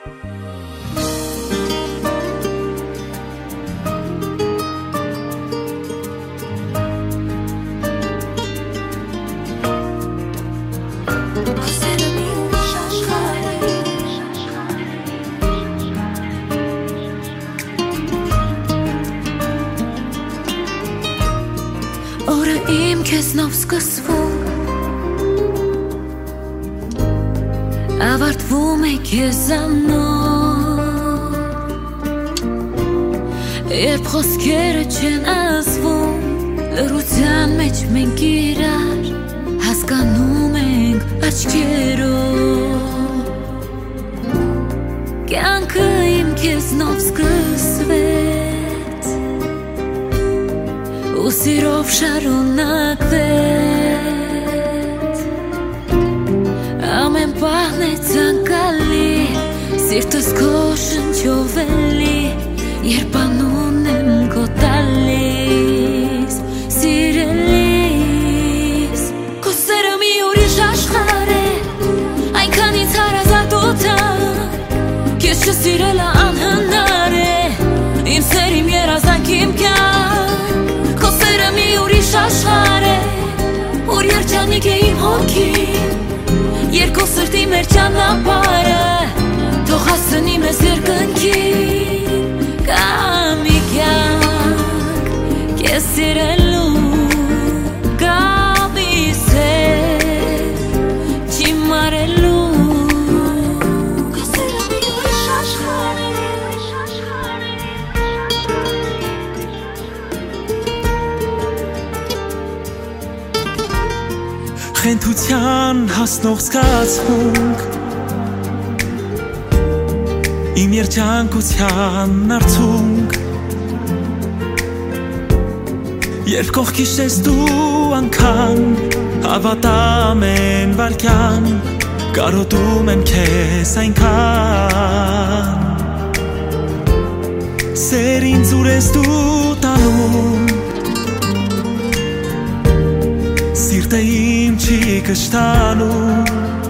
Օրը իմ քեզնով սկսվում ավարտվում է քեզանով երբ խոսքերը չեն ասվում լռության մեջ մենք իրար հասկանում ենք աչքերով կյանքը իմ քեզնով սկսվեց ու սիրով շարունակվեց ամեն պահն է ցանկալի սիրտս քո շնչով էլի երբ անուն եմ քո տալիս սիրելիս քո սերը մի ուրիշ աշխարհ է այնքան ինձ հարազատության քեզ չսիրելը անհնար է իմ սեր իմ երազանք իմ կյանք մի ուրիշ աշխարհ է որ երջանիկ է իմ հոգին երկու սրտի մեր ճանապարհը թող հասնի մեզ երկնքին կա մի կյանք քեզ սիրելու կա մի սեր չիմարելու քո սերը մի ուրիշ աշխարհ է Խենթության հասնող զգացմունք Իմ երջանկության արդյունք Երբ կողքիս ես դու անգամ Հավատամ են վարկյան Կարոտում եմ քեզ այնքան Սեր ինձ ուր ես դու տանում Սիրտը իմ չի կշտանում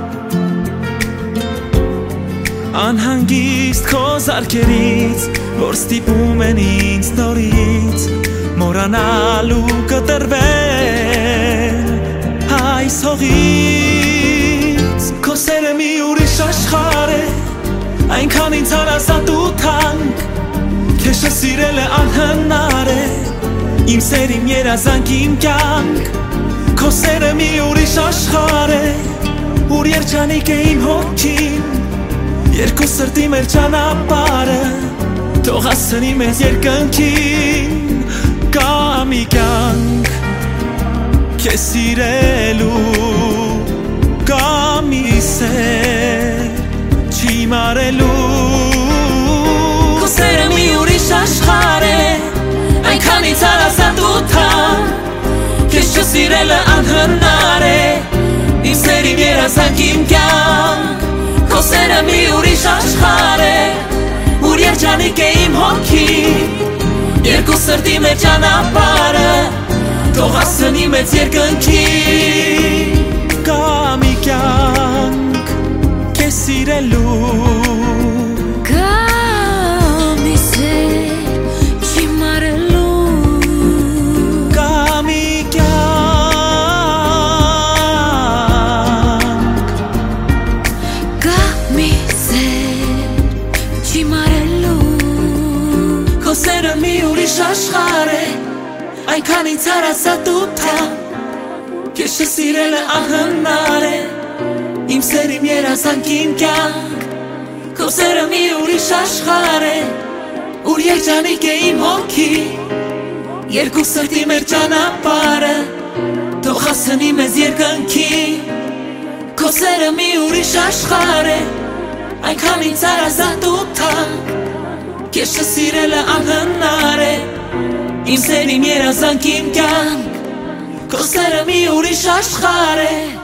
Անհանգիստ քո զարկերից Որ ստիպում են ինձ նորից Մոռանալու կտրվել Այս հողից Քո սերը մի ուրիշ աշխարհ է Այնքան ինձ հարազատութանք Քեզ սիրելը անհնար է Իմ սեր իմ երազանք իմ կյանք Քո սերը մի ուրիշ աշխարհ է Ուր երջանիկ է իմ հոգին Երկու սրտի մեր ճանապարհը Թող հասնի մեզ երկնքին Կա մի կյանք Քեզ սիրելու Կա մի սեր Չիմարելու Քո սերը մի ուրիշ աշխարհ է Այնքան ինձ հարազատության Քեզ չսիրելը անհնար է Իմ սեր իմ երազանք իմ կյանք Քո սերը մի ուրիշ աշխարհ է Ուր երջանիկ է իմ հոգին Երկու սրտի մեր ճանապարհը Թող հասնի մեզ երկնքին Կա մի կյանք Քեզ սիրելու Կա մի սեր չիմարելու Կա մի կյանք Կա մի սեր չիմարելու Քո սերը մի ուրիշ աշխարհ է Այնքան ինձ հարազատության Քեզ չսիրելը անհնար է Իմ սեր իմ երազանք իմ կյանք Քո սերը մի ուրիշ աշխարհ է Ուր երջանիկ է իմ հոգին Երկու սրտի մեր ճանապարհը Թող հասնի մեզ երկնքին Քո սերը մի ուրիշ աշխարհ է Այնքան ինձ հարազատութանք Քեզ չսիրելը անհնար է Իմ սեր իմ երազանք իմ կյանք Քո սերը մի ուրիշ աշխարհ է